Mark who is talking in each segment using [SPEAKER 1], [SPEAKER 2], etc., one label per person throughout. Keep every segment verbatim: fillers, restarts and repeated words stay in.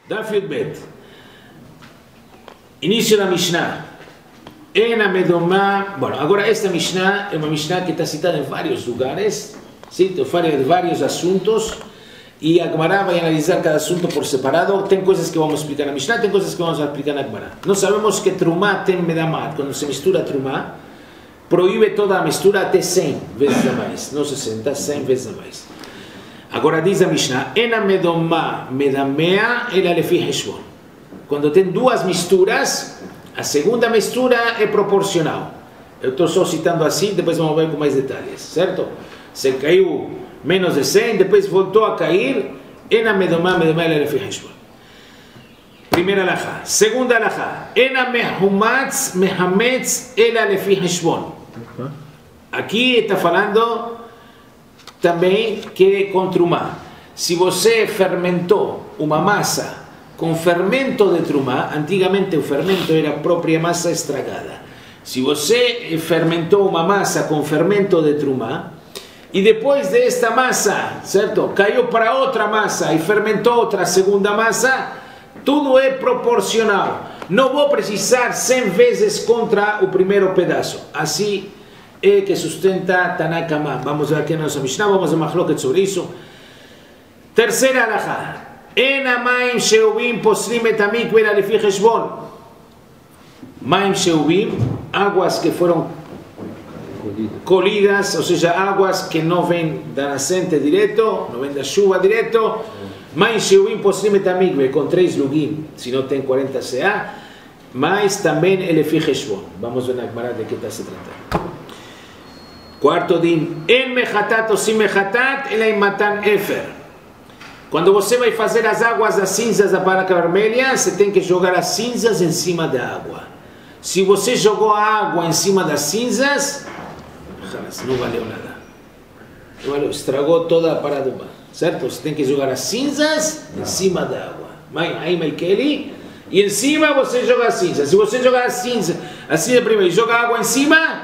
[SPEAKER 1] Daf Yud Bet. Inicio da Mishnah. En Amedoma. Bueno, agora esta Mishnah é uma Mishnah que está citada em vários lugares, sim, de vários assuntos, e a Gemara vai analisar cada assunto por separado. Tem coisas que vamos explicar na Mishnah, tem coisas que vamos explicar na Gemara. Nós sabemos que Trumá tem Medamat, quando se mistura Trumá, proíbe toda a mistura até cem vezes a mais, não sessenta, cem vezes a mais. Agora diz a Mishnah, En Amedoma Medamea ela lefi Heshbon. Quando tem duas misturas, a segunda mistura é proporcional. Eu estou só citando assim, depois vamos ver com mais detalhes, certo? Se caiu menos de cem, depois voltou a cair, En Amedoma Medamea ela lefi Heshbon. Primeira alahá. Segunda alahá, En Amehumatz Mehametz ela lefi Heshbon. Aqui está falando também que com Trumá. Se você fermentou uma massa com fermento de Trumá, antigamente o fermento era a própria massa estragada. Se você fermentou uma massa com fermento de Trumá, e depois desta massa, certo, caiu para outra massa e fermentou outra segunda massa, tudo é proporcional. Não vou precisar cem vezes contra o primeiro pedaço. Assim é que sustenta Tanakama. Vamos ver aqui na nossa Mishnah, vamos ver machloket sobre isso. Terceira alahá. En המים שאובים פוסלים את המקווה אלא לפי חשבון. מים שאובים, águas que foram colhidas, ou seja, águas que não vêm da nascente direto, não vêm da chuva direto. מים שאובים פוסלים את המקווה, com três lugim, se não tem quarenta C A, mas também é לפי חשבון. Vamos ver na Gemara de que está se tratando. Quarto din, En mechatat osim mechatat ela em matan efer. Quando você vai fazer as águas das cinzas da barraca vermelha, você tem que jogar as cinzas em cima da água. Se você jogou a água em cima das cinzas, não valeu nada. Não valeu, estragou toda a parada, certo? Você tem que jogar as cinzas em cima da água. Aí, Michaeli, e em cima você joga as cinzas. Se você jogar as cinzas, a cinza primeiro e joga a água em cima,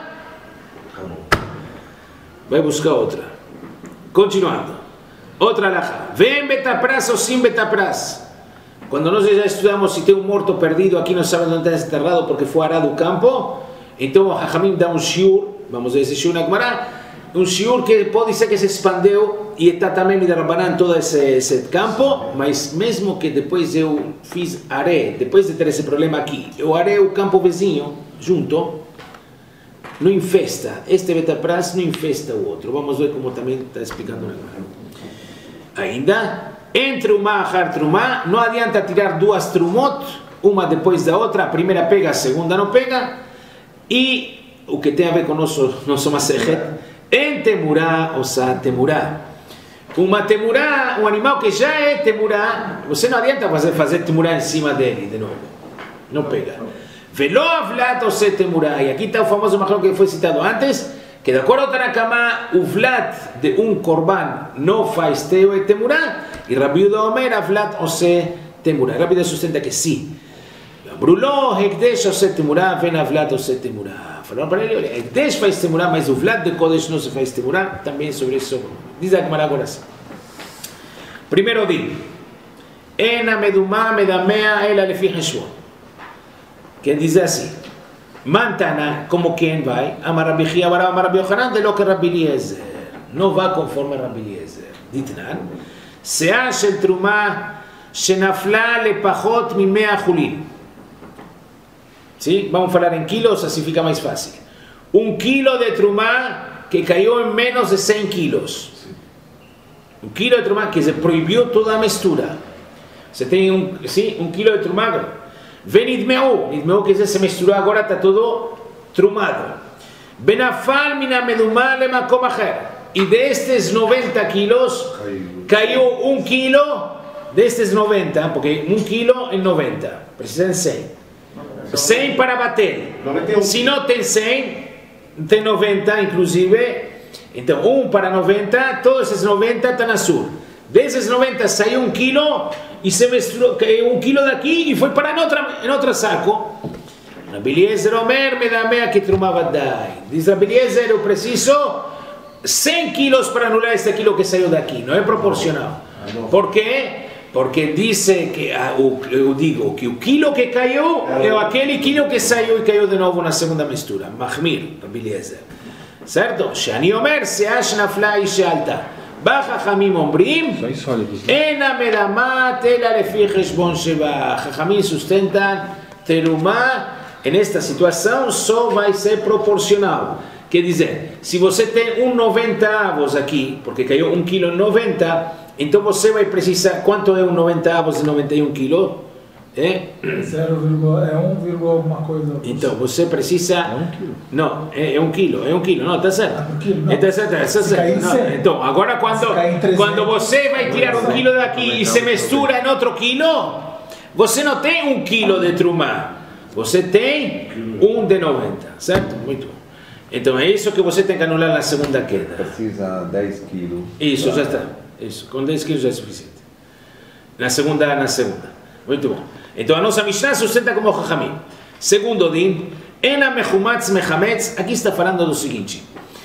[SPEAKER 1] vai buscar outra. Continuando. Outra alahá. Vem betapras ou sim betapras. Quando nós já estudamos se tem um morto perdido, aqui não sabemos onde está enterrado porque foi arado o campo, então o Hachamim dá um shiur, vamos ver esse shiur na Gemara, um shiur que pode ser que se expandeu e está também me derrabaram todo esse, esse campo, mas mesmo que depois eu fiz are, depois de ter esse problema aqui, eu arei o campo vizinho, junto, não infesta, este betapras não infesta o outro. Vamos ver como também está explicando na Gemara. Ainda, entre uma achar trumá, não adianta tirar duas trumot, uma depois da outra, a primeira pega, a segunda não pega, e o que tem a ver com o nosso, nosso masechet, em temurá, ou sa temurá. Uma temurá, um animal que já é temurá, você não adianta fazer, fazer temurá em cima dele, de novo, não pega. Veló avlat ou se temurá, e aqui está o famoso machlok que foi citado antes, que de acordo com Tanakama, o vlat de um korban não faz teo e temurá, e Rabi Yehuda Omer, a vlat ou se temurá. Rabi Yehuda sustenta que sim. Bruló, hekdesh ou se temurá, vem a vlat ou se temurá. Falaram para ele, olha, hekdesh faz temurá, mas o vlat de kodesh não se faz temurá, também sobre isso. Diz a Gemara agora assim. Primeiro din, En amedumá medamea ela lefi heshbon. Que diz assim, Mantana, como quem vai? Amar Rabbi Chia Bar Amar Rabbi Yochanan, de lo que Rabbi Eliezer. Não vá conforme Rabbi Eliezer. Ditnan, Seah shel trumá shenafla lepachot mimea chulin. Sim? Vamos falar em quilos, assim fica mais fácil. Um quilo de trumá que caiu em menos de cem quilos. Um quilo de trumá que se proibiu toda a mistura. Você tem um, sim, um quilo de trumá. Vem idmeu, idmeu quer dizer se misturou agora, está todo trumado. Benafal mina medumá lemakom acher. E destes noventa quilos, caiu um quilo destes noventa, porque um quilo em noventa, precisa de cem. cem para bater. Se não tem cem, tem noventa inclusive, então um para noventa, todos esses noventa estão azul. Desses noventa saiu um quilo e se misturou um quilo daqui e foi para em outra, em outro saco. Rabbi Eliezer Omer me dá meia que trumava dai. Diz Rabbi Eliezer, eu preciso cem quilos para anular este quilo que saiu daqui. Não é proporcional. Por quê? Porque dice que, eu digo, que o quilo que caiu é aquele quilo que saiu e caiu de novo na segunda mistura. Mahmir, Rabbi Eliezer. certo? שאני אומר, שאה שנפלה היא שעלתה. בא חכמים אומרים, אינה מרמת אלא לפי חשבון שבה. חכמים sustentan, terumá, nesta situação, só vai ser proporcional. Quer dizer, se você tem um noventa avos aqui, porque caiu um quilo em noventa, então você vai precisar, quanto é um noventa avos de noventa e um quilos? É?
[SPEAKER 2] zero, é um vírgula alguma coisa.
[SPEAKER 1] Então você precisa.
[SPEAKER 3] É um quilo.
[SPEAKER 1] Não, é, é um quilo, é um quilo, não, está certo.
[SPEAKER 2] Ah, um quilo, não.
[SPEAKER 1] Está certo, está certo. Não, então, agora quando, quando você vai tirar um quilo daqui e se mistura em outro quilo, você não tem um quilo de trumá, você tem um de noventa, certo? Muito bom. Então é isso que você tem que anular na segunda queda.
[SPEAKER 3] Precisa dez quilos.
[SPEAKER 1] Isso, já está. Isso, com dez quilos já é suficiente. Na segunda, na segunda. Muito bom. Então a nossa Mishnah sustenta como Chachamim. Segundo din, ena mechumatz mechametz, aqui está falando do seguinte: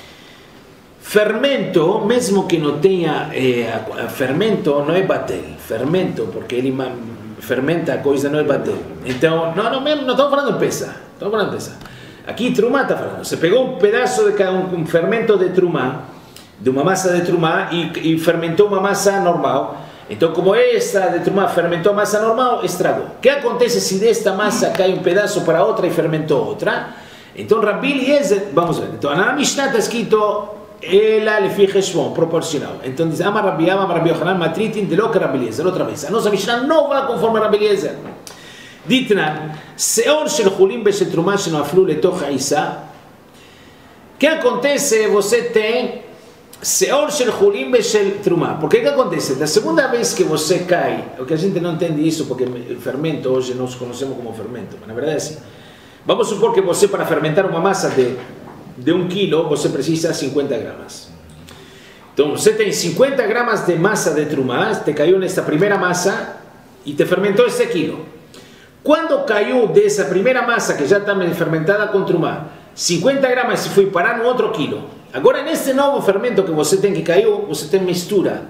[SPEAKER 1] fermento, mesmo que não tenha eh, fermento, não é batel. Fermento, porque ele fermenta a coisa, não é batel. Então, não, não, não estamos falando de pesa. Estamos falando de pesa. Aqui trumá está falando. Você pegou um pedaço de um, um fermento de trumá, de uma massa de trumá, e, e fermentou uma massa normal. Então, como esta de trumá fermentou a massa normal, estragou. O que acontece se desta massa cai um pedaço para outra e fermentou outra? Então, Rabbi Eliezer, vamos ver. Então, na Mishnah está escrito, ela lefi cheshbon, proporcional. Então, diz, ama Rabbi, ama Rabbi Yochanan, matritin, de lo que Rabbi Eliezer. Outra vez, a nossa Mishnah não vai conforme Rabbi Eliezer. Ditna, seor shel chulim beshel trumá shenaflu letoch ha'isa. O que acontece? Você tem seor shel chulim beshel trumá. Porque que acontece? Da segunda vez que você cai, o que a gente não entende isso, porque o fermento hoje nós conhecemos como fermento, mas na verdade é assim. Vamos supor que você, para fermentar uma massa de, de um quilo, você precisa de cinquenta gramas. Então você tem cinquenta gramas de massa de trumá, te caiu nesta primeira massa e te fermentou esse quilo. Quando caiu dessa primeira massa que já está fermentada com trumá, cinquenta gramas e foi parar no outro quilo. Agora, nesse novo fermento que você tem que caiu, você tem mistura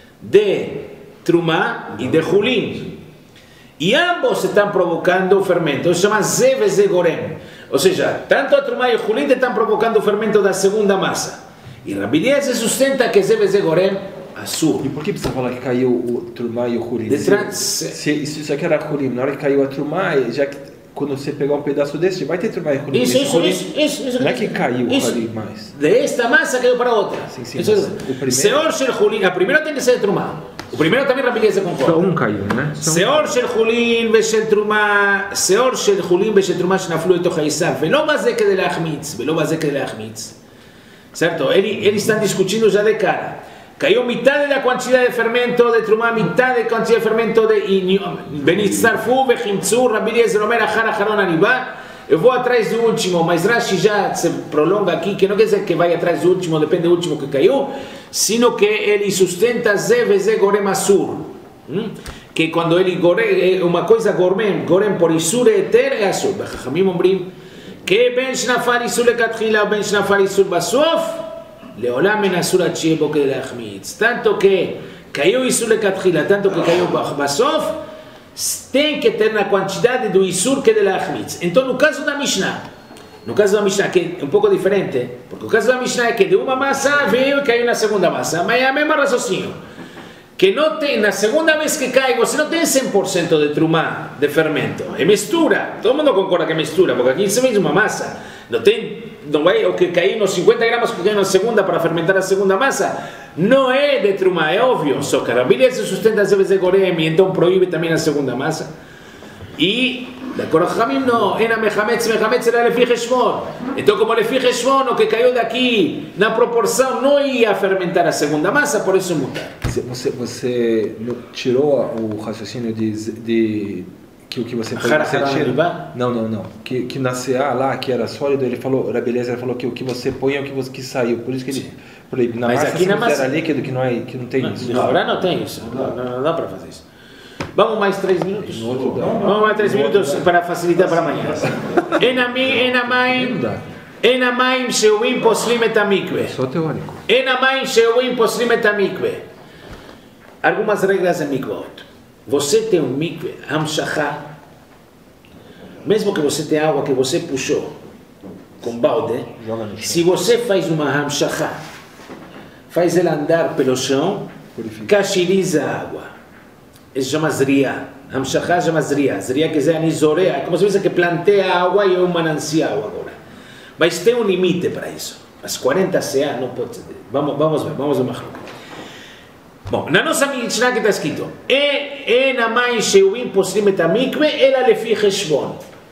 [SPEAKER 1] de trumá e de chulim. E ambos estão provocando o fermento. Isso se chama zevezegorem. Ou seja, tanto a trumá e o chulim estão provocando o fermento da segunda massa. E Rabbi Eliezer sustenta que zevezegorem assur.
[SPEAKER 4] E por que precisa falar que caiu o trumá e o chulim?
[SPEAKER 1] Se,
[SPEAKER 4] se, se isso aqui era chulim, na hora que caiu a trumá, já que quando você pegar um pedaço desse, vai ter trumá e chulim.
[SPEAKER 1] Isso, isso, isso, isso, isso.
[SPEAKER 4] Não é que caiu
[SPEAKER 1] isso.
[SPEAKER 4] ali mais.
[SPEAKER 1] Desta massa caiu para outra.
[SPEAKER 4] Sim, sim.
[SPEAKER 1] Isso,
[SPEAKER 4] O primeiro...
[SPEAKER 1] Seor shel chulim, a primeira tem que ser de trumá. O primeiro também Rabbi Eliezer concorda.
[SPEAKER 4] Só um caiu, né?
[SPEAKER 1] Seor shel chulim veshel trumá, seor shel chulim veshel trumá shenaflu letoch ha'isa, ולא בזה כדי להחמיץ, ולא בזה כדי להחמיץ. Certo? Eles estão discutindo já de cara. Caiu metade da quantidade de fermento de trumá, metade da quantidade de fermento de benitzarfu, vechimtzu, Rabbi Eliezer omer achar acharon anibá. Eu vou atrás do último, mas Rashi já se prolonga aqui, que não quer dizer que vai atrás do último, depende do último que caiu, sino que ele sustenta ze veze gorem asur. Que quando ele gorem, uma coisa gorem, gorem por isur eter é asur. Chachamim אומרים, que ben shnafal isur lekatchila, ben shnafal isur basof, לעולם אין אסור עד שיהיה בו כדי להחמיץ. Tanto que caiu isur lekatchila, tanto que caiu בסוף, tem que ter na quantidade do isur que de להחמיץ. Então, no caso da Mishnah, no caso da Mishnah, que é um pouco diferente, porque o caso da Mishnah é que de uma massa veio e caiu na segunda massa, mas é o mesmo raciocínio. Que não tem, na segunda vez que cai, você não tem cem por cento de trumá, de fermento. É mistura. Todo mundo concorda que é mistura, porque aqui você vê uma massa. Não tem, não vai, o que caiu nos cinquenta gramas que caiu na segunda para fermentar a segunda massa, não é de trumá, é óbvio. Só que a Rabbi Eliezer sustenta as vezes de gorem e então proíbe também a segunda massa. E, de acordo com Chachamim, não. Ena mechametz, mechametz era lefi cheshbon. Então, como lefi cheshbon, o que caiu daqui, na proporção, não ia fermentar a segunda massa, por isso muda.
[SPEAKER 4] Você, você tirou o raciocínio de, de que o que você põe, você tira? Não, não, não. Que, que na C A lá, que era sólido, ele falou, Rabbi Eliezer falou que o que você põe é o que, você, que saiu. Por isso que ele proíbe. Na
[SPEAKER 1] Mas
[SPEAKER 4] massa,
[SPEAKER 1] aqui na
[SPEAKER 4] massa...
[SPEAKER 1] massa...
[SPEAKER 4] líquido, que não, é, que não tem
[SPEAKER 1] não,
[SPEAKER 4] isso.
[SPEAKER 1] Não, agora não tem isso. Não, não, não dá para fazer isso. Vamos mais três minutos? Vamos mais três minutos para facilitar para amanhã. אין המים שהורים פוסלים את המקווה. אין המים שהורים פוסלים את המקווה. Algumas regras de mikvot. você tem um mikve, hamshachá, mesmo que você tenha água que você puxou com balde, se você faz uma hamshachá, faz ela andar pelo chão, cachiriza a água. Isso chama zriá. Hamshachá chama zriá. Zriá quer dizer anizoreia, como se fosse que planteia a água e é um manancial agora. Mas tem um limite para isso. As quarenta C A não pode ser. Vamos, vamos ver, vamos ver mais. Bom, na nossa Mishnah que está escrito, e na mãe sheuvim poslim et amikve, ela lefi cheshbon.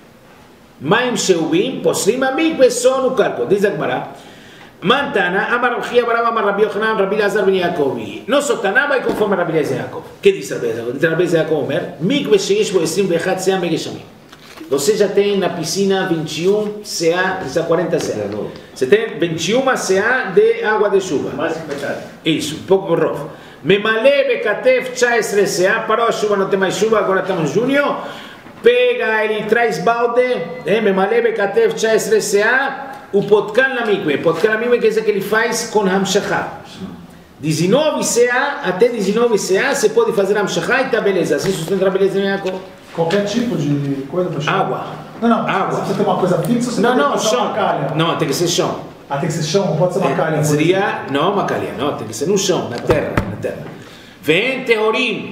[SPEAKER 1] Mãe sheuvim poslim amikve só no cálculo. Diz a Gemara, Mantana, Amar Rabbi Baraba, Amar Rabbi Yochanan, Rabbi Lazar ben Yaakov. Não só Tana vai conforme Rabbi Lazar ben Yaakov. Que diz Rabbi Lazar? Diz Rabbi Lazar ben Yaakov, mikve sheish bo vinte e um C A megeshamim. Você já tem na piscina vinte e um C A, precisa quarenta C A. Você tem vinte e um C A de água de chuva.
[SPEAKER 3] Mais que metade.
[SPEAKER 1] Isso, um pouco rough. Memale bekatef dezenove C A, parou a chuva, não tem mais chuva, agora estamos em junho. Pega, ele traz balde, eh, memale bekatef dezenove C A, o potkan na mikve. Potkan na mikve quer dizer que ele faz com hamshachá. dezenove C A, até dezenove C A, você pode fazer hamshachá e está beleza. Assim sustenta a beleza em Yaakov.
[SPEAKER 2] Qualquer tipo de coisa para chamar?
[SPEAKER 1] Água.
[SPEAKER 2] Não, não.
[SPEAKER 1] Água.
[SPEAKER 2] Se você tem uma coisa fixa, você
[SPEAKER 1] não,
[SPEAKER 2] pode
[SPEAKER 1] não,
[SPEAKER 2] passar
[SPEAKER 1] chão.
[SPEAKER 2] uma calha.
[SPEAKER 1] Não, tem que ser chão.
[SPEAKER 2] Ah, tem que ser chão? Não pode ser uma calha.
[SPEAKER 1] Seria, não uma calha, não, tem que ser no chão, na terra, na terra. Vem teorim,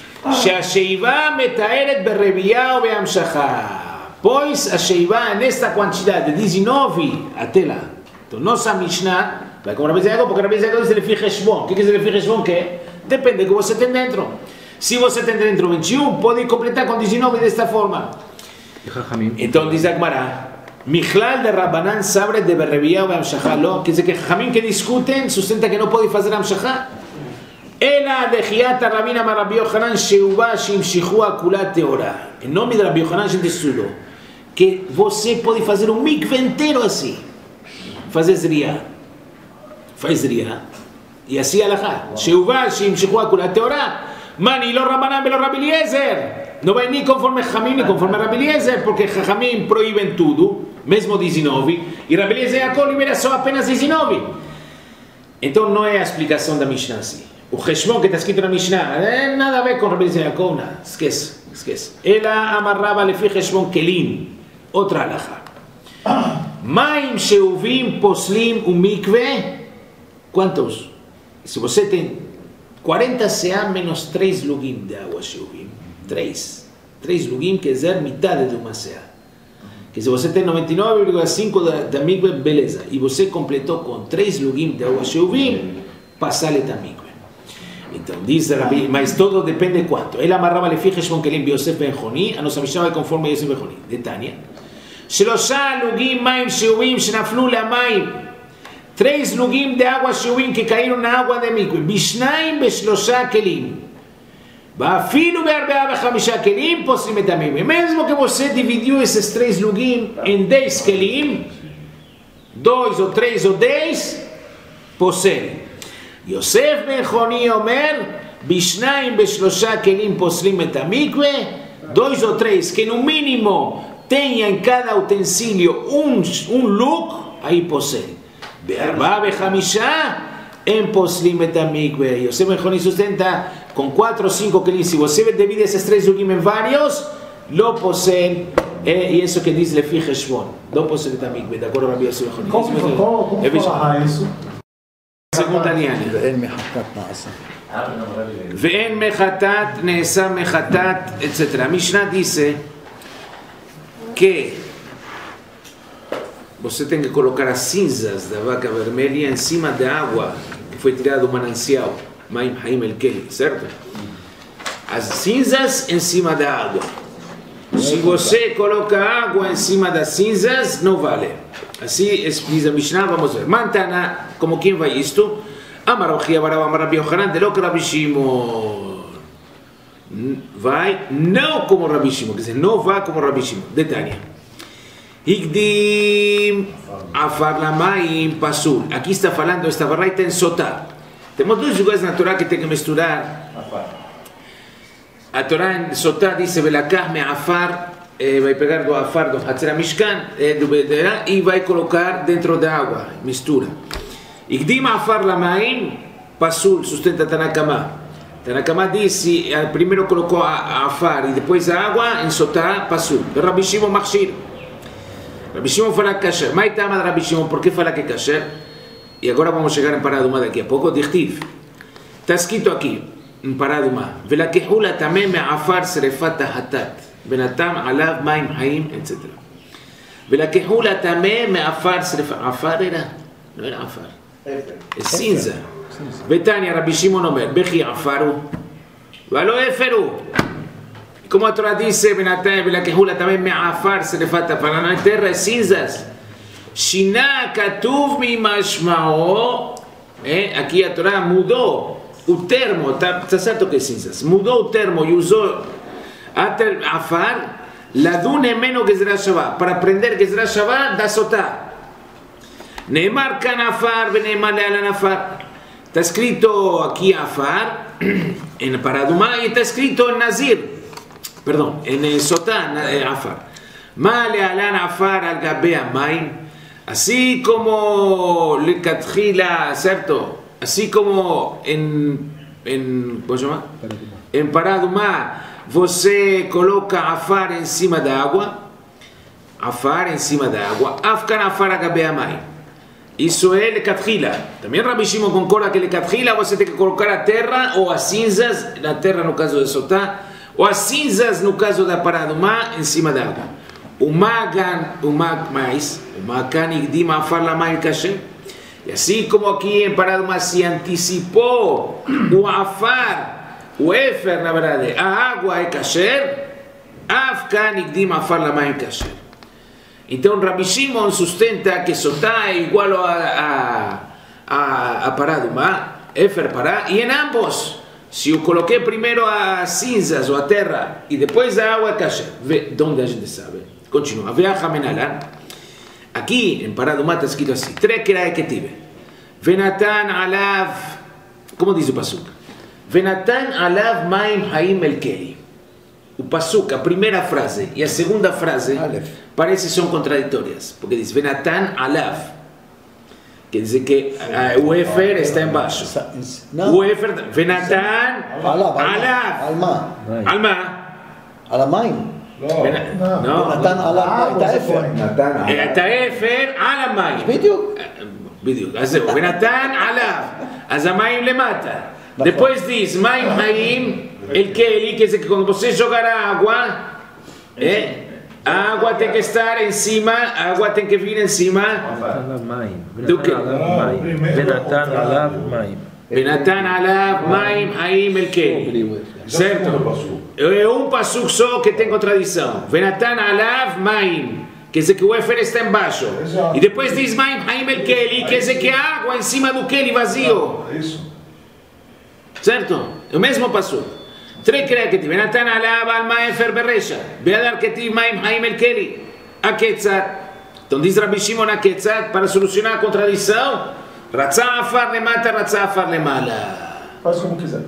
[SPEAKER 1] שהשאיבה מתארת ברבייה ובהמשכה. Pois a sheiva nesta quantidade de dezenove até lá. Então nossa Mishnah vai como Rabbi Yaakov, porque Rabbi Yaakov diz ele fica cheshbon. O que quer dizer ele fica cheshbon? Que depende do que você tem dentro. Se você tem dentro vinte e um, pode completar com dezenove desta forma. Então diz a Gemara, Michlal de Rabbanan sabre de Berrebiá ou Amshachá, quer dizer que Jamim que discutem sustenta que não pode fazer Amshachá. Ela de Hiata Rabina Rabbi Yochanan Sheuba Shimshichua Kula Teorá. Em nome de Rabbi Yochanan a gente estudou que você pode fazer um mikve inteiro assim. Fazer zriá. Faz zriá. E assim alahá. Sheuba Shimshichua Kula Teorá. Mani lo Rabbanan velo Rabbi Eliezer. Não vai nem conforme Jamim nem conforme Rabbi Eliezer, porque Jamim proíbem tudo, mesmo dezenove, e Rabbi Eliezer Yaakov libera só apenas dezenove. Então não é a explicação da Mishnah assim. O Cheshbon que está escrito na Mishnah, é nada a ver com Rabbi Eliezer Yaakov, nada. Esquece, esquece. Ela amarrava lefi Cheshbon kelim. Outra alahá. Maim sheuvim poslim umikve. Quantos? Se você tem quarenta C A menos três lugim de água sheuvim. três. três lugim quer dizer metade de uma C A. Que se você tem noventa e nove vírgula cinco da, da mikve, beleza. E você completou com três lugim de água sheuvim, passar-lhe da mikve. Então diz Rabi, mas todo depende de quanto. Ele amarrava lefi Cheshbon kelim de Yosef ben Choni, a nossa Mishnah vai conforme Yosef ben Choni. De Tânia. שלושה לוגים מים שיעורים שנפלו למים. Três lugim de água sheuvim que caíram na água de mikve. Bishnayim beshlosha kelim. Ba'afilu be'arbea bechamisha kelim poslim et hamikve. Mesmo que você dividiu esses três lugim em dez kelim, dois ou três ou dez, posel. Yosef ben Choni omer, Bishnayim beshlosha kelim poslim et hamikve. Dois ou três que no mínimo tenha em cada utensílio um, um lug, aí posel. Be'arba bechamisha em poslim et hamikve. Yosef ben Choni sustenta com quatro ou cinco kelim. Se você divide esses três lugim em vários, lo posel. É isso que diz lefi Cheshbon. Lo posel et hamikve. De acordo com Rabbi Yosef ben Choni.
[SPEAKER 2] Como falar isso?
[SPEAKER 1] Segunda linha. ואין מחטאת נעשה מחטאת, etcétera. Mishnah dice que você tem que colocar as cinzas da vaca vermelha em cima da água que foi tirada do manancial, Maim Haim El Keli, certo? As cinzas em cima da água. Se você coloca água em cima das cinzas, não vale. Assim diz a Mishnah, vamos ver. Mantana, como quem vai isto? Amar Rabbi Baraba, Amar Rabbi Yochanan, de lo que Rabbi Shimon. Vai não como Rabbi Shimon, quer dizer, não vai como Rabbi Shimon. Detalhe. Higdim afar lamaim pasul. Aqui está falando, esta barraita em Sotá. Temos dois lugares na Torá que tem que misturar. A Torá em Sotá diz, velakah me afar, vai pegar do afar do Hatzer Mishkan, do Bedera, e vai colocar dentro da água, mistura. Higdim afar lamaim pasul, sustenta Tanakama. Tanakama disse, primeiro colocou a afar e depois a água, em sotá, passou. Rabbi Shimon machshir. Rabbi Shimon fala kasher. Mai tama de Rabbi Shimon, por que fala que é kasher? E agora vamos chegar em Paraduma daqui a pouco. Dichtiv. Está escrito aqui, em Paraduma. Velakehula tamem me'afar serefat hatat. Benatam alav maim haim, etcétera. Velakehula tamem me'afar serefat. Afar era? Não era afar. É cinza. Betânia, Rabbi Shimon Omer, Bechi afaru. Valo eferu. Como a Torá diz, Benatam, Velakehula também me'afar serefat. Para na terra é cinzas. Shiná katuv mi mashmao. Aqui a Torá mudou o termo, está tá certo que é cinzas. Mudou o termo e usou afar. Ladune menos Gezerah Shavá. Para aprender Gezerah Shavá da sotá. Neymar kan afar, veneymar lealan afar. Está escrito aqui afar, em Paraduma, e está escrito em Nazir, perdão, em Sotá, afar. Ma lealan afar al gabe amaim, assim como lecatchila, certo? Assim como em, em, como chama? Em Paraduma, você coloca afar em cima da água, afar em cima da água, afkan afar al gabe amaim. Isso é lecatchila. Também Rabbi Shimon concorda que lecatchila você tem que colocar a terra ou as cinzas, na terra no caso de Sotá, ou as cinzas no caso da Paraduma em cima da água. O magan, o mag mais, o magan igdim afar la mail kasher. E assim como aqui em Paraduma se antecipou o afar, o efer na verdade, a água é kasher, afkan igdim afar la mail kasher. Então Rabbi Shimon sustenta que Sotá é igual a, a, a, a Paraduma, Efer Pará, e em ambos, se eu coloquei primeiro as cinzas ou a terra e depois a água, kasher. Vê de onde a gente sabe. Continua. Aqui em Paraduma está escrito assim: Trekera que tive. Venatan alav, como diz o Pasuk? Venatan alav maim haim el keli. O Pasuk, a primeira frase e a segunda frase parece são contraditórias, porque diz Venatan alav, quer dizer que uh, o Efer está embaixo. Não. O Efer, Venatan alav,
[SPEAKER 3] alma,
[SPEAKER 1] alma,
[SPEAKER 3] alamaim.
[SPEAKER 1] Não,
[SPEAKER 3] Venatan alav, está Efer.
[SPEAKER 1] Está Efer alamaim.
[SPEAKER 3] בדיוק.
[SPEAKER 1] בדיוק. אז זהו, Venatan alav, אז המים למטה. Depois diz maim haim el keli, quer dizer que quando você jogar a água, é, a água tem que estar em cima, a água tem que vir em cima do que?
[SPEAKER 4] Benatan alav maim.
[SPEAKER 1] Benatan alav maim haim el keli. Certo? É um pasuk só que tem contradição. Benatan alav maim, quer dizer que o efer está embaixo. E depois diz maim haim el keli, quer dizer que a água em cima do keli vazio. Certo? É o mesmo pasuk. Três creativos. Venatan alav alma efer berresha. Beadar ketiv maim haim el keli. A Ketzat. Então diz Rabbi Shimon a Ketzat para solucionar a contradição. Ratzá afar lemata, ratzá afar lemala.
[SPEAKER 2] Faz como quiser.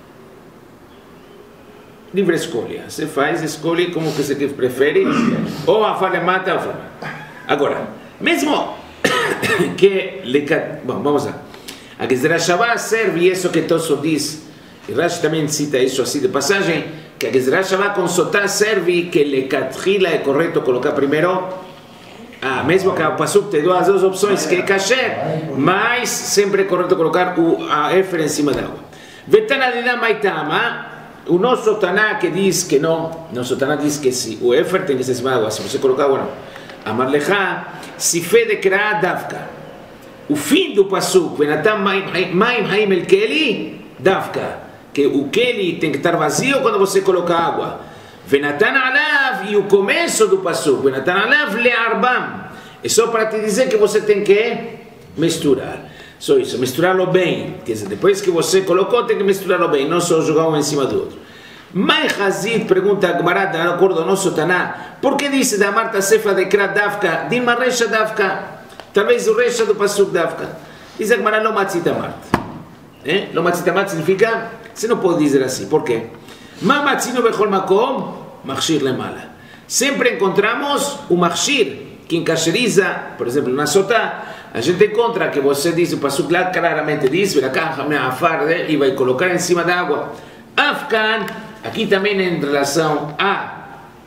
[SPEAKER 1] Livre escolha. Você faz, escolhe como que você prefere. Ou afar lemata, ou afar. Agora, mesmo que... Bom, vamos lá. A Gezerah Shavá serve isso que Tosso diz. E Rashi também cita isso assim de passagem, que a Gezerah Shavá com Sotá serve que lecatchila é correto colocar primeiro, ah, mesmo que o Pasuk te deu as duas opções, que é kasher, mas sempre é correto colocar o a Efer em cima da água. Vetana de Damaitama, o nosso Taná que diz que não, nosso Taná diz que se o Efer tem que ser em cima da água, se você colocar água não. Amarlecha, se fede kra davka. O fim do Pasuk, Venatan maim haim el keli, davka. Que o keli tem que estar vazio quando você coloca água. Venatan alav, e o começo do Pasuk, Venatan alav le'arbam. É só para te dizer que você tem que misturar. Só isso, misturá-lo bem. Quer dizer, depois que você colocou, tem que misturá-lo bem, não só jogar um em cima do outro. Mai Hazid pergunta a Gemara, de acordo ao nosso Taná, por que disse da Marta Sefa de Kra davka, din Maresha davka? Talvez o resto do Pasuk davka. Diz a Gemara, lo matzita mart. Eh? Lo matzita mart significa, você não pode dizer assim. Por quê? Ma matzino bechol makom, machshir lemala. Sempre encontramos o machshir, que encasheriza, por exemplo, na Sotá, a gente encontra que você diz, o Pasuk lá claramente diz, e vai colocar em cima da água. Afkan, aqui também em relação a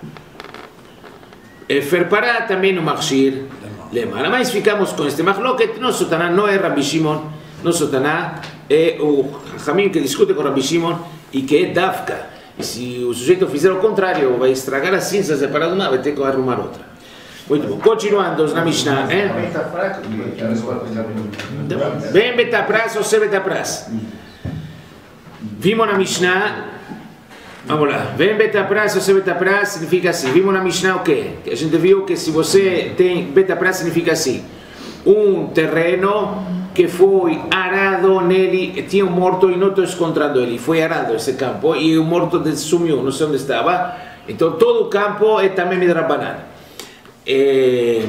[SPEAKER 1] Ferpará, também no Machshir Lemala. Mas ficamos com este Machloket. Nosso Taná não é Rabbi Shimon, nosso Taná é o Hamim que discute com Rabbi Shimon e que é Dafka. E se o sujeito fizer o contrário, vai estragar a cinza separada, uma, vai ter que arrumar outra. Muito bom. Continuando na Mishnah. Bem Betapras ou se Betapras. Vimos na Mishnah. Vamos lá. Vem Betapras ou se Betapras significa assim. Vimos na Mishnah o quê? Que a gente viu que se você tem Betapras significa assim. Um terreno que foi arado nele, tinha um morto e não estou encontrando ele. Foi arado esse campo e o morto sumiu, não sei onde estava. Então todo o campo é também Midrabanan. É,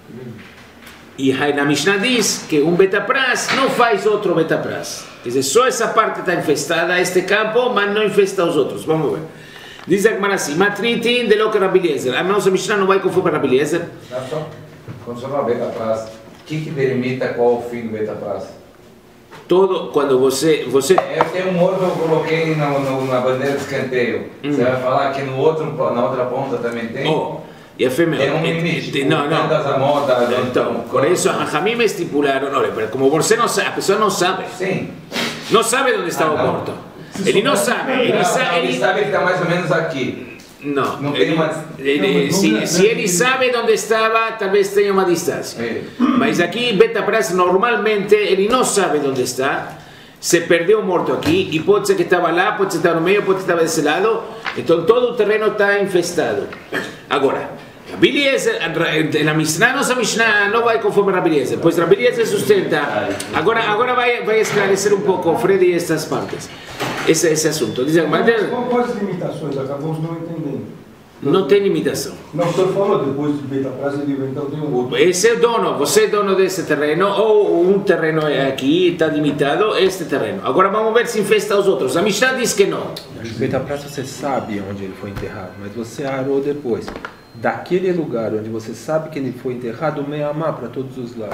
[SPEAKER 1] e na Mishnah diz que um Betapras não faz outro Betapras. Quer dizer, só essa parte está infestada, este campo, mas não infesta os outros. Vamos ver. Diz a Gemara assim, Matritin de lo que Rabbi Eliezer. A nossa Mishnah não vai confundir Rabbi Eliezer.
[SPEAKER 5] Quando você fala Betapras, o que que delimita qual o fim do Betapras?
[SPEAKER 1] Todo, quando você... você...
[SPEAKER 5] Eu tenho um outro, eu coloquei no, no, na bandeira de escanteio. Hum. Você vai falar que no outro, na outra ponta também tem?
[SPEAKER 1] Oh. E a fêmea,
[SPEAKER 5] tem um limite,
[SPEAKER 1] não, não. Então, por isso a Hamim estipularam, olha, como você não sabe, a pessoa não sabe.
[SPEAKER 5] Sim.
[SPEAKER 1] Não sabe onde está ah, o morto. Ele não sabe. Ele,
[SPEAKER 5] não,
[SPEAKER 1] sa
[SPEAKER 5] ele, ele sabe que está mais ou menos aqui.
[SPEAKER 1] Não.
[SPEAKER 5] Não
[SPEAKER 1] ele,
[SPEAKER 5] tem uma...
[SPEAKER 1] ele, se, se ele sabe onde estava, talvez tenha uma distância. É. Mas aqui, Betapras, normalmente, ele não sabe onde está. Se perdeu o morto aqui, e pode ser que estava lá, pode ser que estava no meio, pode ser que estava desse lado. Então todo o terreno está infestado. Agora, Rabbi Eliezer, na Mishnah, nossa Mishnah não vai conforme Rabbi Eliezer, pois Rabbi Eliezer sustenta. Agora, agora vai, vai esclarecer um pouco, Freddy, estas partes, esse, esse assunto. Diz,
[SPEAKER 2] mas, quais as limitações? Acabamos não entendendo.
[SPEAKER 1] Não tem limitação.
[SPEAKER 2] Não, o senhor falou depois de Betapras, então tem um outro.
[SPEAKER 1] Esse é o dono, você é dono desse terreno, ou um terreno é aqui, está limitado, este terreno. Agora vamos ver se infesta os outros. A Mishnah diz que não.
[SPEAKER 4] Betapras você sabe onde ele foi enterrado, mas você arou depois. Daquele lugar onde você sabe que ele foi enterrado, meia-má para todos os lados.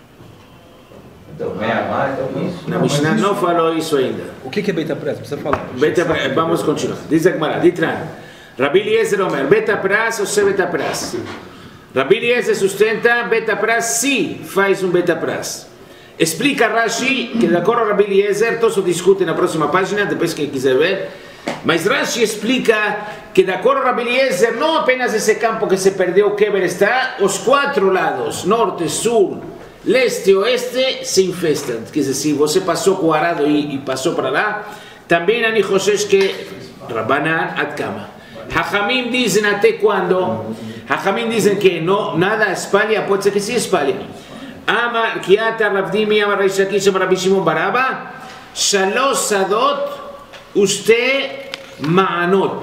[SPEAKER 5] Então, meia-má, então isso.
[SPEAKER 1] Na Mishnah não falou isso ainda.
[SPEAKER 4] O que é Betapras? Precisa falar.
[SPEAKER 1] Betapras, vamos continuar. Diz a Gemara, Ditran. Rabbi Eliezer Omer, Betapras ou se Betapras? Rabbi Eliezer sustenta, Betapras sim faz um Betapras. Explica Rashi que de acordo com Rabbi Eliezer, todos discutem na próxima página, depois quem quiser ver. Mas Rashi explica que de acordo com Rabbi Eliezer, não apenas esse campo que se perdeu, Keber está, os quatro lados, norte, sul, leste e oeste, se infestam. Quer dizer, se você passou com o arado e, e passou para lá, também Ani Hoshesh que Rabbanan ad Kama. Hachamim dizem até quando? Hachamim dizem que não, nada espalha, pode ser que se espalha. Ama Kiata Ravdimi Ama Raishakish Ama Rabbi Shimon Baraba, Shalosh Sadot Uste Ma'anot.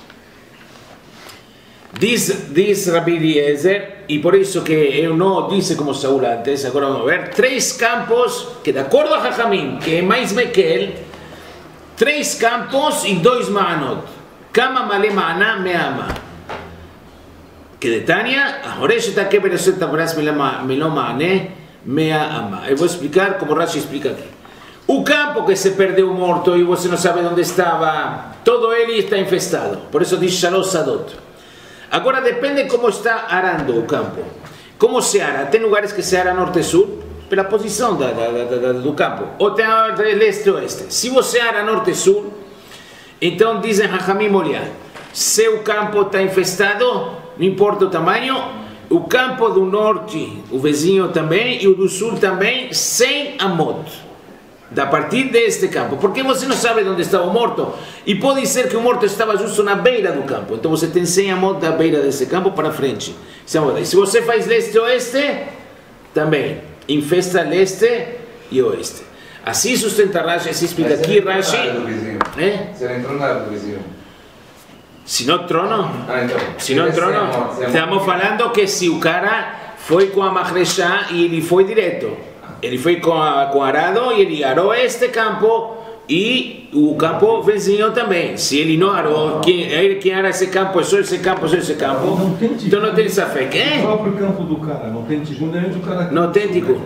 [SPEAKER 1] Diz, diz Rabbi Eliezer, e por isso que eu não disse como Saúl antes, agora vamos ver, três campos que de acordo a Hachamim, que é mais Mekel, três campos e dois Ma'anot. Kama Male Ma'ana Me'ama. Que de Tânia, a Horesh está que Bereseta Bras Melo Ma'ane Me'ama. Eu vou explicar como Rashi explica aqui. O campo que se perdeu morto e você não sabe onde estava, todo ele está infestado. Por isso diz Shalosh Sadot. Agora depende como está arando o campo. Como se ara? Tem lugares que se ara norte e sul, pela posição da, da, da, da, do campo. Ou tem leste e oeste. Se você ara norte e sul, então dizem Hachamim, olha, se o campo está infestado, não importa o tamanho, o campo do norte, o vizinho também, e o do sul também, sem amot. Da partir deste campo, porque você não sabe onde estava o morto, e pode ser que o morto estava justo na beira do campo, então você tem cem amot da beira desse campo para frente. E se você faz leste e oeste, também, infesta leste e oeste. Assim sustenta Rashi, assim explica aqui Rashi.
[SPEAKER 5] É? Você não entrou na área do vizinho.
[SPEAKER 1] Se não trono,
[SPEAKER 5] ah, então,
[SPEAKER 1] se não trono, estamos falando que se o cara foi com a Mahreshá e ele foi direto, ele foi com a, com arado e ele arou este campo e o campo vizinho também. Se ele não arou, quem, ele que ara esse campo, é só esse campo, só esse campo, não tem, então não tem essa fé.
[SPEAKER 2] O próprio campo do cara, não tem tijundo, nem do cara.
[SPEAKER 1] Não tem tijundo.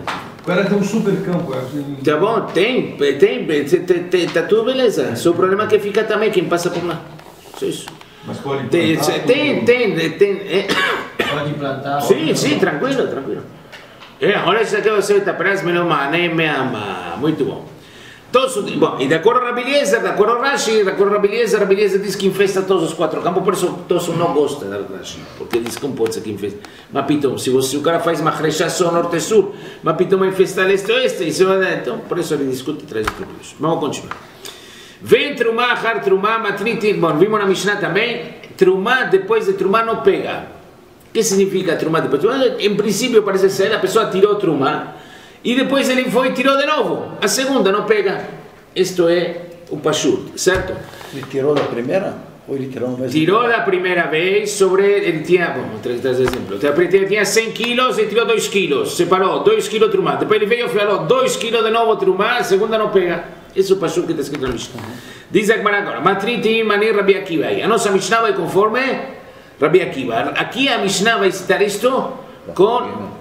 [SPEAKER 2] Agora tem um super campo.
[SPEAKER 1] Tá bom, tem, tem, tem, tá tudo beleza. Só o problema é que fica também quem passa por lá. Só isso.
[SPEAKER 2] Mas pode
[SPEAKER 1] tem,
[SPEAKER 2] implantar?
[SPEAKER 1] Tem, tem, tem. É.
[SPEAKER 6] Pode implantar?
[SPEAKER 1] Sim, sim, tranquilo, tranquilo. É, agora isso aqui você está preso, me nem me ama. Muito bom. Todos, bom, e de acordo a Rabi Eliezer, de acordo a Rashi, de acordo a Rabi Eliezer, Rabi Eliezer diz que infesta todos os quatro campos, por isso todos não gostam da Rashi, porque diz que não pode ser que infesta. Mas pitom, se você, o cara faz machrechá só norte-sul, mas pitom vai infestar leste-oeste, e se vai, então, por isso ele discute e traz os problemas. Vamos continuar. Vem Trumá, Har Trumá, Matriti, bom, vimos na Mishnah também, Trumá depois de Trumá não pega. O que significa Trumá depois de Trumá? Em princípio parece ser, a pessoa tirou Trumá, e depois ele foi e tirou de novo. A segunda não pega. Isto é o Pashut, certo?
[SPEAKER 3] Ele tirou da primeira? Ou ele tirou no mesmo?
[SPEAKER 1] Tirou da primeira vez sobre... Ele tinha, bom, três exemplos. Ele tinha cem quilos e tirou dois quilos. Separou dois quilos Trumá. Depois ele veio e falou dois quilos de novo Trumá, a segunda não pega. Esse é o Pashut que está escrito na Mishnah. Diz a Gemara agora. Matriti mani Rabi Akiva. A nossa Mishnah vai conforme Rabi Akiva. Aqui a Mishnah vai citar isto com...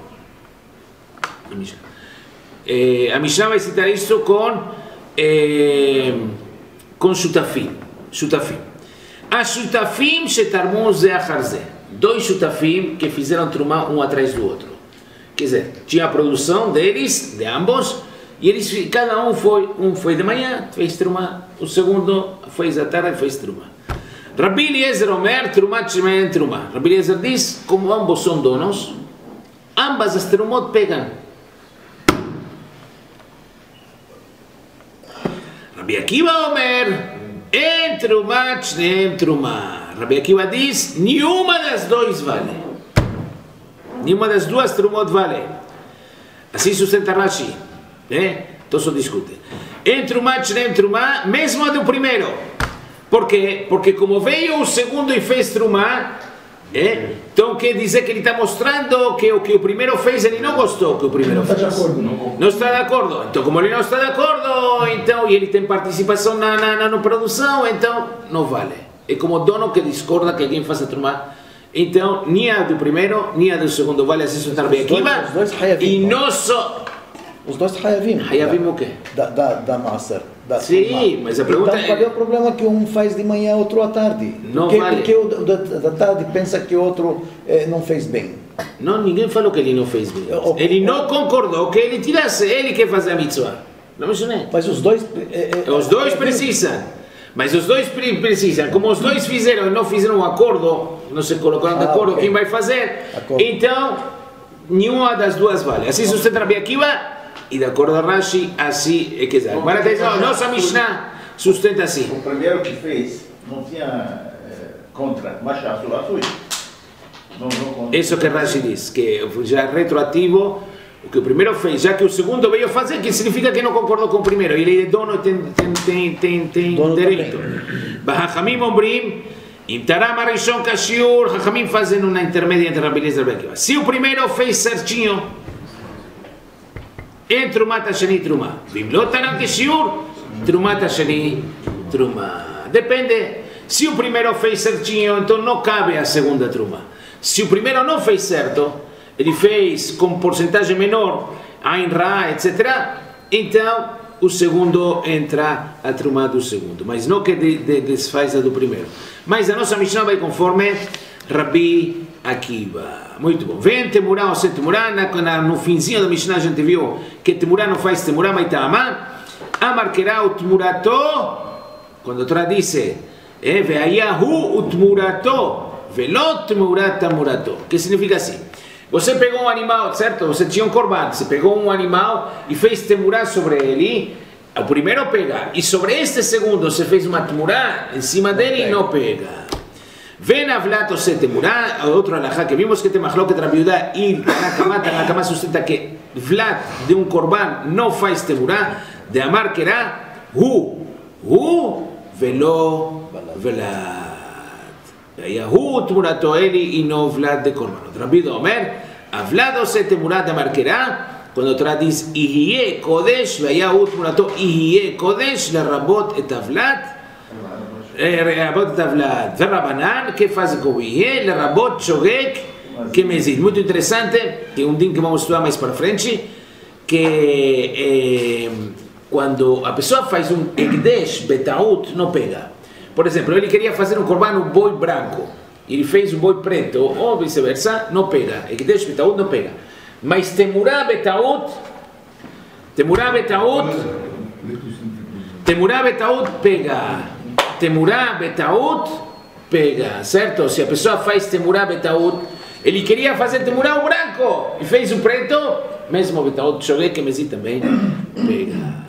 [SPEAKER 1] A Mishnah. Eh, a Mishnah vai citar isso com eh, com Shutafim. Shutafim. A Shutafim shetarmu ze achar ze. Dois Shutafim que fizeram Trumá um atrás do outro. Quer dizer, tinha a produção deles, de ambos, e eles, cada um foi, um foi de manhã, fez Trumá, o segundo foi à tarde, fez Trumá. Rabi Eliezer Omer, Trumá Tshmein Trumá. Rabi Eliezer diz, como ambos são donos, ambas as Trumot pegam. Rabi Akiva Omer, en Trumá, Shneem Trumá. Rabi Akiva diz, nenhuma das duas vale. Nenhuma das duas Trumot vale. Assim sustenta Rashi. Né? Então só discute. En Trumá, Shneem Trumá, mesmo a do primeiro. Por quê? Porque como veio o segundo e fez Trumá, é? Então quer dizer que ele está mostrando que o que o primeiro fez ele não gostou que o primeiro fez. Não está de acordo. Não, não está de acordo. Então como ele não está de acordo, então, e ele tem participação na, na, na produção, então não vale. É como dono que discorda que alguém faça Trumá. Então nem a do primeiro, nem a do segundo vale. Assim só está bem aqui. E não só...
[SPEAKER 3] Os dois Hayavim.
[SPEAKER 1] Hayavim o quê?
[SPEAKER 3] Da, da, da Maser. Da
[SPEAKER 1] Sim,
[SPEAKER 3] Trumá.
[SPEAKER 1] mas a pergunta
[SPEAKER 3] então, qual é o problema que um faz de manhã e outro à tarde?
[SPEAKER 1] Não
[SPEAKER 3] porque,
[SPEAKER 1] vale.
[SPEAKER 3] Porque o da, da tarde pensa que o outro eh, não fez bem.
[SPEAKER 1] Não, ninguém falou que ele não fez bem.
[SPEAKER 3] O,
[SPEAKER 1] ele
[SPEAKER 3] o,
[SPEAKER 1] não concordou que ele tirasse, ele que fazia a mitzvah. Não mencionei.
[SPEAKER 3] Mas os dois... Eh, eh,
[SPEAKER 1] os dois precisam. Mas os dois precisam. Como os dois fizeram e não fizeram um acordo, não se colocaram de
[SPEAKER 3] ah,
[SPEAKER 1] acordo
[SPEAKER 3] okay.
[SPEAKER 1] quem vai fazer,
[SPEAKER 3] acordo.
[SPEAKER 1] Então, nenhuma das duas vale. Assim sustenta Rabi Akiva. E de acordo a Rashi, assim é que é. Agora atenção, nossa Mishnah sustenta assim.
[SPEAKER 7] O primeiro que fez não tinha é, contra, mas a sua não, não
[SPEAKER 1] isso que Rashi diz, que já é retroativo, o que o primeiro fez, já que o segundo veio fazer, que significa que não concordou com o primeiro, ele é dono e tem, tem, tem, tem, tem direito. Bahachamim ombrim, im taram arishon kashiur, Hachamim fazem uma intermédia entre Rabi Eliezer e Rabi Akiva. Se o primeiro fez certinho, en Trumá Tasheni Trumá. Vimlot taram kashiur, Trumá Tasheni Trumá. Depende. Se o primeiro fez certinho, então não cabe a segunda Trumá. Se o primeiro não fez certo, ele fez com porcentagem menor, Ain Ra, etcétera, então o segundo entra a Trumá do segundo. Mas não que de, de, desfaz a do primeiro. Mas a nossa Mishnah vai conforme Rabi Akiva. Muito bom. Vem Temurá ou sem Temurá. No finzinho da Mishnah a gente viu que Temurá não faz Temurá, mas Ta'amá. Amarquerá o Temurato. Quando a Torá diz Ve'ayahu o Temurato. Velot Temurat Temurato. Que significa assim? Você pegou um animal, certo? Você tinha um corban. Você pegou um animal e fez Temurá sobre ele. O primeiro pega. E sobre este segundo você fez uma Temurá em cima dele e não pega. Ven avlat o se temurá, outro alajá que vimos que tem machloket Rabi Yehuda e Tanakama, Tanakama sustenta que vlat de um korban não faz temurá, de amar querá, hu, hu, velo, velat. Aí hu temurato ele e não vlat de korban. Rabi Yehuda Omer, avlat o se temurá de amar querá, quando a Torá diz, ihie kodesh, veia hu temurato, ihie kodesh, lerabot et avlat, לרבות טבלת ורבנן que fazem com o Iê, לרבות שוגג que mezid. Muito interessante, que é um dia que vamos estudar mais para frente, que eh, quando a pessoa faz um Ekdesh Betaut, não pega. Por exemplo, ele queria fazer um korban, um boi branco, ele fez um boi preto, ou vice-versa, não pega. Ekdesh Betaut não pega. Mas Temurá Betaut, Temurá Betaut, Temurá Betaut pega. Temurá Betaut pega, certo? Se a pessoa faz Temurá Betaut, ele queria fazer Temurá o branco e fez o preto, mesmo Betaut Shogeg que Mezi também pega.